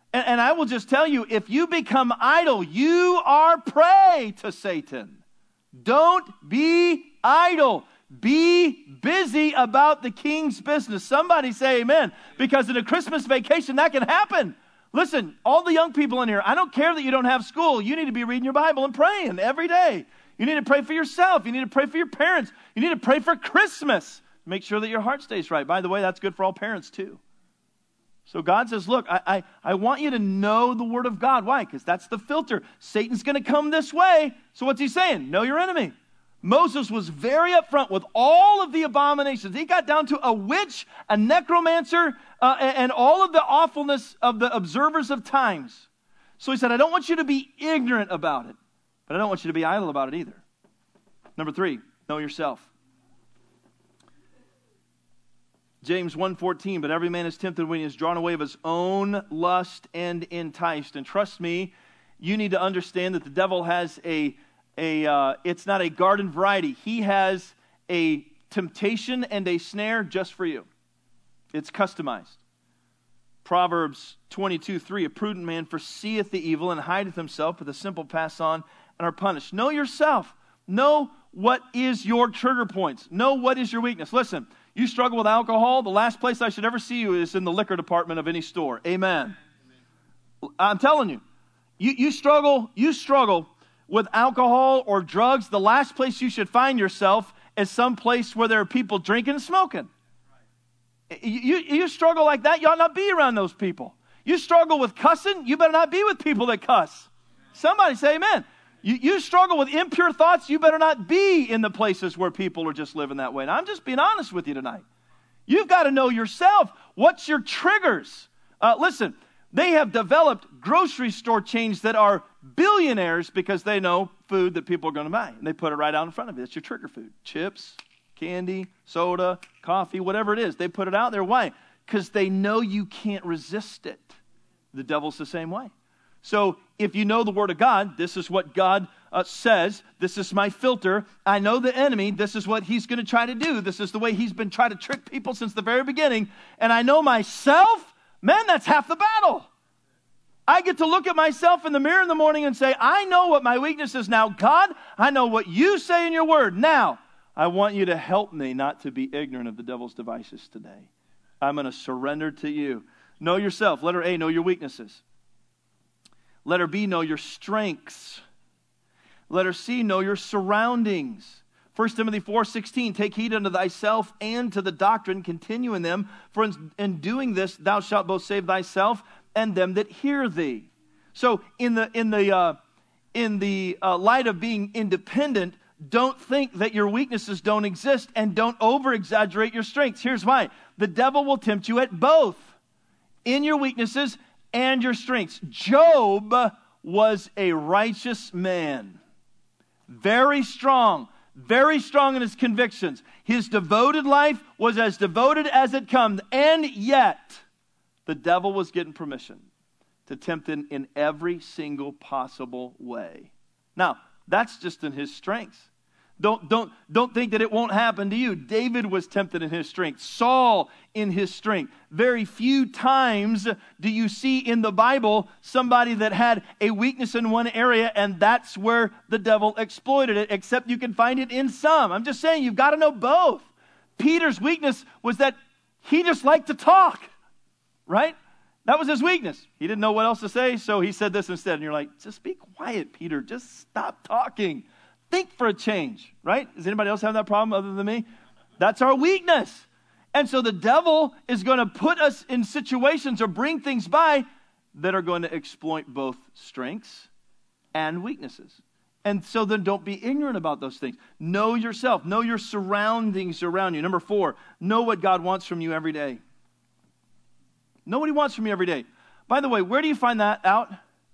And, and I will just tell you, if you become idle, you are prey to Satan. Don't be idle. Be busy about the King's business. Somebody say amen. Because in a Christmas vacation, that can happen. Listen, all the young people in here, I don't care that you don't have school. You need to be reading your Bible and praying every day. You need to pray for yourself. You need to pray for your parents. You need to pray for Christmas. Make sure that your heart stays right. By the way, that's good for all parents too. So God says, look, I, I, I want you to know the Word of God. Why? Because that's the filter. Satan's going to come this way. So what's he saying? Know your enemy. Moses was very upfront with all of the abominations. He got down to a witch, a necromancer, uh, and, and all of the awfulness of the observers of times. So he said, I don't want you to be ignorant about it, but I don't want you to be idle about it either. Number three, know yourself. James one fourteen, but every man is tempted when he is drawn away of his own lust and enticed. And trust me, you need to understand that the devil has a A, uh, it's not a garden variety. He has a temptation and a snare just for you. It's customized. Proverbs twenty-two three, a prudent man foreseeth the evil and hideth himself, but the simple pass on and are punished. Know yourself. Know what is your trigger points. Know what is your weakness. Listen, you struggle with alcohol, the last place I should ever see you is in the liquor department of any store. Amen. Amen. I'm telling you, you, you struggle, you struggle with alcohol or drugs, the last place you should find yourself is some place where there are people drinking and smoking. Right. You, you struggle like that, you ought not be around those people. You struggle with cussing, you better not be with people that cuss. Amen. Somebody say amen. You, you struggle with impure thoughts, you better not be in the places where people are just living that way. And I'm just being honest with you tonight. You've got to know yourself. What's your triggers? Uh, listen, they have developed grocery store chains that are billionaires because they know food that people are going to buy. And they put it right out in front of you. It's your trigger food. Chips, candy, soda, coffee, whatever it is. They put it out there. Why? Because they know you can't resist it. The devil's the same way. So if you know the Word of God, this is what God uh, says. This is my filter. I know the enemy. This is what he's going to try to do. This is the way he's been trying to trick people since the very beginning. And I know myself. Man, that's half the battle. I get to look at myself in the mirror in the morning and say, I know what my weakness is now. God, I know what you say in your word. Now, I want you to help me not to be ignorant of the devil's devices today. I'm going to surrender to you. Know yourself. Letter A, know your weaknesses. Letter B, know your strengths. Letter C, know your surroundings. First Timothy four sixteen, take heed unto thyself and to the doctrine, continue in them, for in, in doing this thou shalt both save thyself and them that hear thee. So in the in the uh, in the uh, light of being independent, don't think that your weaknesses don't exist, and don't over-exaggerate your strengths. Here's why. The devil will tempt you at both, in your weaknesses and your strengths. Job was a righteous man. Very strong. Very strong in his convictions. His devoted life was as devoted as it comes. And yet, the devil was getting permission to tempt him in every single possible way. Now, that's just in his strengths. Don't, don't, don't think that it won't happen to you. David was tempted in his strength. Saul in his strength. Very few times do you see in the Bible somebody that had a weakness in one area and that's where the devil exploited it, except you can find it in some. I'm just saying, you've got to know both. Peter's weakness was that he just liked to talk, right? That was his weakness. He didn't know what else to say, so he said this instead. And you're like, just be quiet, Peter. Just stop talking. Think for a change, right? Does anybody else have that problem other than me? That's our weakness. And so the devil is going to put us in situations or bring things by that are going to exploit both strengths and weaknesses. And so then don't be ignorant about those things. Know yourself. Know your surroundings around you. Number four, know what God wants from you every day. Know what he wants from you every day. By the way, where do you find that out?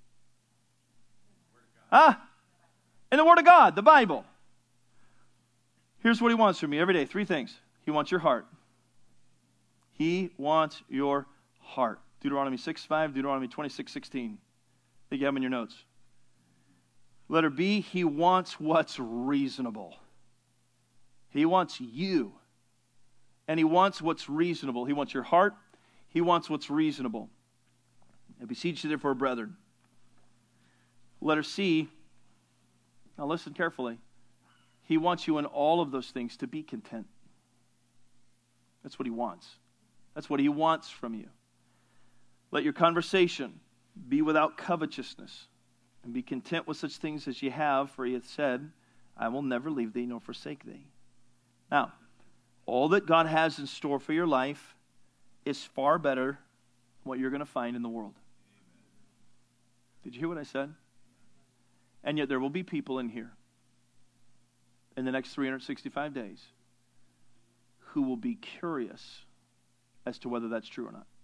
Ah, in the Word of God, the Bible. Here's what he wants from you every day. Three things. He wants your heart. He wants your heart. Deuteronomy six five, Deuteronomy twenty-six sixteen. I think you have them in your notes. Letter B, he wants what's reasonable. He wants you. And he wants what's reasonable. He wants your heart. He wants what's reasonable. I beseech you therefore, brethren. Letter C, now listen carefully. He wants you in all of those things to be content. That's what he wants. That's what he wants from you. Let your conversation be without covetousness, and be content with such things as ye have, for he hath said, I will never leave thee nor forsake thee. Now, all that God has in store for your life is far better than what you're going to find in the world. Did you hear what I said? And yet there will be people in here in the next three hundred sixty-five days who will be curious as to whether that's true or not.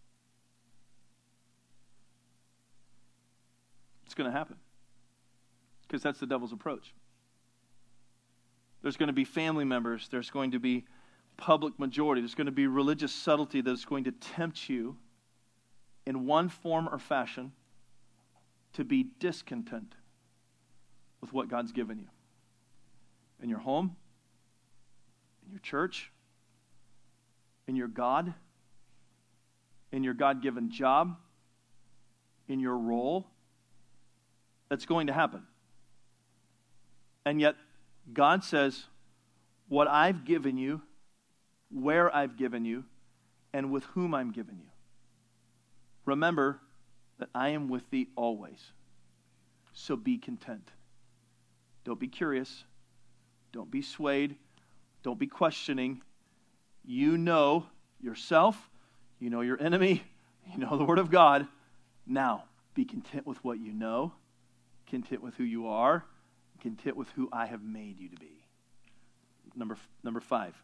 It's going to happen because that's the devil's approach. There's going to be family members. There's going to be public majority. There's going to be religious subtlety that's going to tempt you in one form or fashion to be discontent with what God's given you. In your home, in your church, in your God, in your God-given job, in your role. That's going to happen. And yet, God says, what I've given you, where I've given you, and with whom I'm giving you. Remember that I am with thee always. So be content. Don't be curious. Don't be swayed. Don't be questioning. You know yourself. You know your enemy. You know the Word of God. Now, be content with what you know. Content with who you are. Content with who I have made you to be. Number, number five.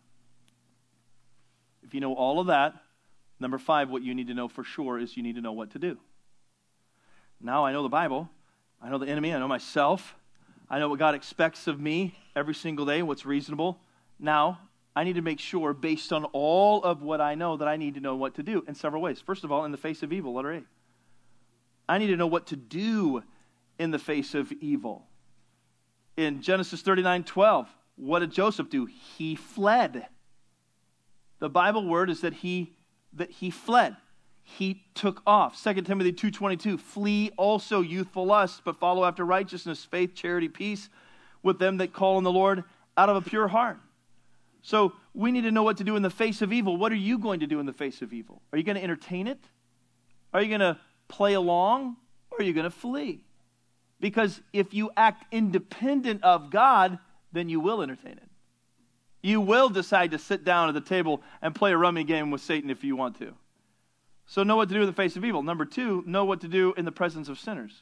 If you know all of that, number five, what you need to know for sure is you need to know what to do. Now I know the Bible. I know the enemy. I know myself. I know what God expects of me every single day, what's reasonable. Now, I need to make sure, based on all of what I know, that I need to know what to do in several ways. First of all, in the face of evil, letter A. I need to know what to do in the face of evil. In Genesis thirty-nine twelve, what did Joseph do? He fled. The Bible word is that he that he fled. He took off. Second Timothy two twenty-two, flee also youthful lusts, but follow after righteousness, faith, charity, peace with them that call on the Lord out of a pure heart. So we need to know what to do in the face of evil. What are you going to do in the face of evil? Are you going to entertain it? Are you going to play along? Or are you going to flee? Because if you act independent of God, then you will entertain it. You will decide to sit down at the table and play a rummy game with Satan if you want to. So know what to do in the face of evil. Number two, know what to do in the presence of sinners.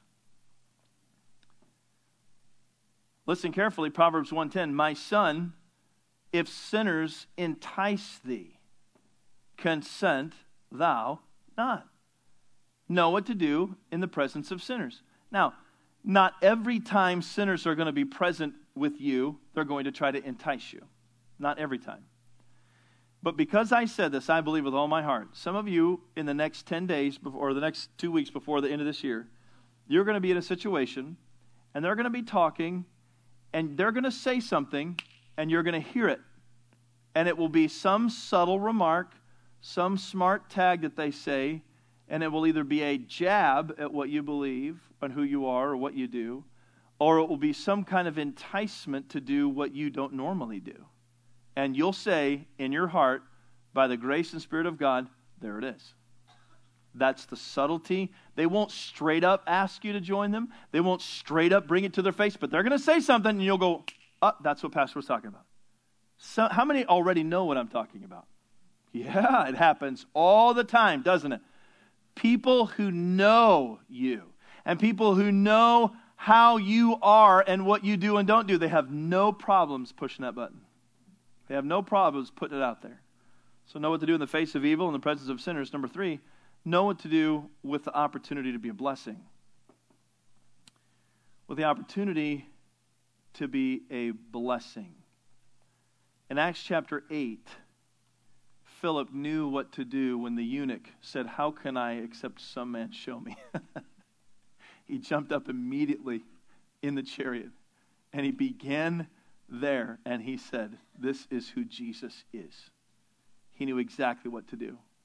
Listen carefully, Proverbs one ten, my son, if sinners entice thee, consent thou not. Know what to do in the presence of sinners. Now, not every time sinners are going to be present with you, they're going to try to entice you. Not every time. But because I said this, I believe with all my heart, some of you in the next ten days, before, or the next two weeks before the end of this year, you're going to be in a situation, and they're going to be talking, and they're going to say something, and you're going to hear it. And it will be some subtle remark, some smart tag that they say, and it will either be a jab at what you believe and who you are or what you do, or it will be some kind of enticement to do what you don't normally do. And you'll say in your heart, by the grace and Spirit of God, there it is. That's the subtlety. They won't straight up ask you to join them. They won't straight up bring it to their face, but they're going to say something and you'll go, oh, that's what Pastor was talking about. So, how many already know what I'm talking about? Yeah, it happens all the time, doesn't it? People who know you and people who know how you are and what you do and don't do, they have no problems pushing that button. They have no problems putting it out there. So know what to do in the face of evil, in the presence of sinners. Number three, know what to do with the opportunity to be a blessing. With the opportunity to be a blessing. In Acts chapter eight, Philip knew what to do when the eunuch said, how can I except some man show me? He jumped up immediately in the chariot and he began there and he said, this is who Jesus is. He knew exactly what to do.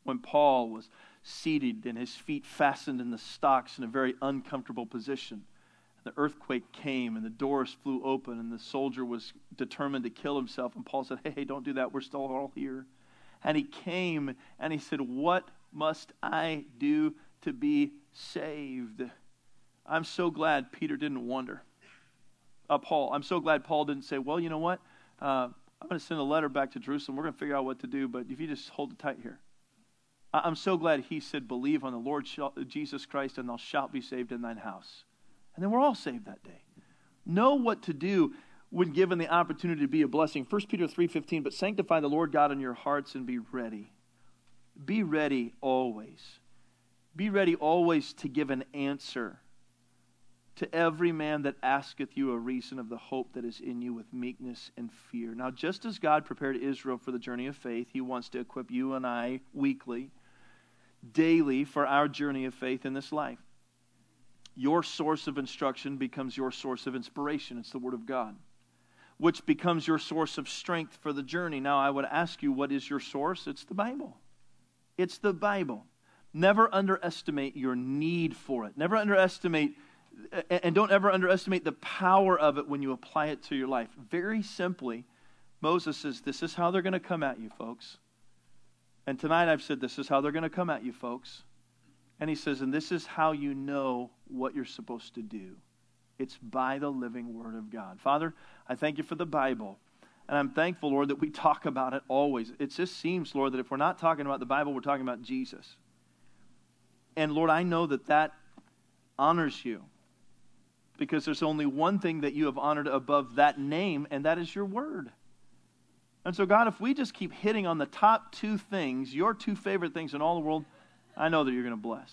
when Paul was seated and his feet fastened in the stocks in a very uncomfortable position. The earthquake came and the doors flew open and the soldier was determined to kill himself. And Paul said, hey, hey, don't do that. We're still all here. And he came and he said, what must I do to be saved? I'm so glad Peter didn't wonder. Uh, Paul, I'm so glad Paul didn't say, well, you know what? Uh, I'm going to send a letter back to Jerusalem. We're going to figure out what to do, but if you just hold it tight here. I- I'm so glad he said, believe on the Lord Jesus Christ and thou shalt be saved in thine house. And then we're all saved that day. Know what to do when given the opportunity to be a blessing. First Peter three fifteen, but sanctify the Lord God in your hearts and be ready. Be ready always. Be ready always to give an answer to every man that asketh you a reason of the hope that is in you with meekness and fear. Now, just as God prepared Israel for the journey of faith, He wants to equip you and I weekly, daily, for our journey of faith in this life. Your source of instruction becomes your source of inspiration. It's the Word of God, which becomes your source of strength for the journey. Now, I would ask you, what is your source? It's the Bible. It's the Bible. Never underestimate your need for it. Never underestimate, and don't ever underestimate the power of it when you apply it to your life. Very simply, Moses says, this is how they're going to come at you, folks. And tonight I've said, this is how they're going to come at you, folks. And he says, and this is how you know what you're supposed to do. It's by the living Word of God. Father, I thank you for the Bible. And I'm thankful, Lord, that we talk about it always. It just seems, Lord, that if we're not talking about the Bible, we're talking about Jesus. And Lord, I know that that honors you. Because there's only one thing that you have honored above that name, and that is your Word. And so, God, if we just keep hitting on the top two things, your two favorite things in all the world, I know that you're going to bless.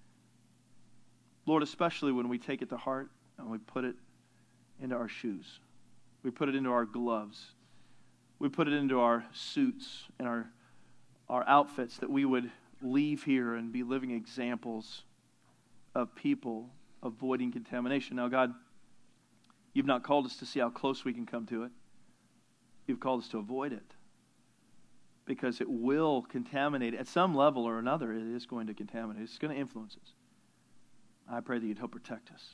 Lord, especially when we take it to heart and we put it into our shoes. We put it into our gloves. We put it into our suits and our, our outfits, that we would leave here and be living examples of people avoiding contamination. Now, God, you've not called us to see how close we can come to it. You've called us to avoid it. Because it will contaminate. At some level or another, it is going to contaminate. It's going to influence us. I pray that you'd help protect us.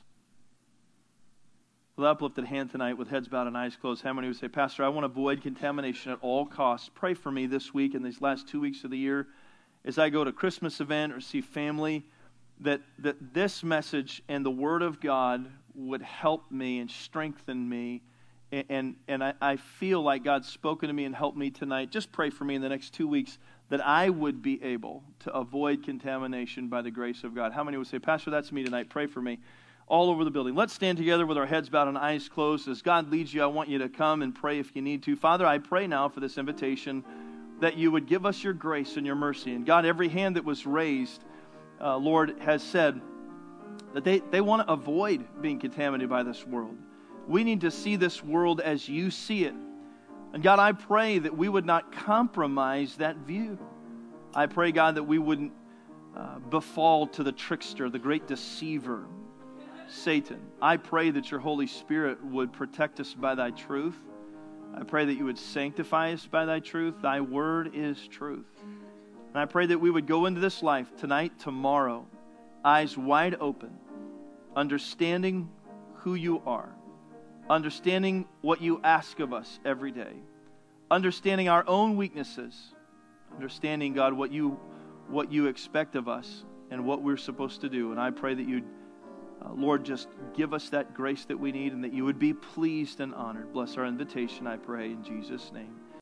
With uplifted hand tonight, with heads bowed and eyes closed, how many would say, Pastor, I want to avoid contamination at all costs. Pray for me this week and these last two weeks of the year as I go to Christmas event or see family, that, that this message and the Word of God would help me and strengthen me. And, and, and I, I feel like God's spoken to me and helped me tonight. Just pray for me in the next two weeks that I would be able to avoid contamination by the grace of God. How many would say, Pastor, that's me tonight. Pray for me. All over the building. Let's stand together with our heads bowed and eyes closed. As God leads you, I want you to come and pray if you need to. Father, I pray now for this invitation that you would give us your grace and your mercy. And God, every hand that was raised, uh, Lord, has said that they, they want to avoid being contaminated by this world. We need to see this world as you see it. And God, I pray that we would not compromise that view. I pray, God, that we wouldn't uh, befall to the trickster, the great deceiver, Satan. I pray that your Holy Spirit would protect us by thy truth. I pray that you would sanctify us by thy truth. Thy word is truth. And I pray that we would go into this life tonight, tomorrow, eyes wide open, understanding who you are, understanding what you ask of us every day, understanding our own weaknesses, understanding, God, what you what you expect of us and what we're supposed to do. And I pray that you'd Uh, Lord, just give us that grace that we need and that you would be pleased and honored. Bless our invitation, I pray, in Jesus' name.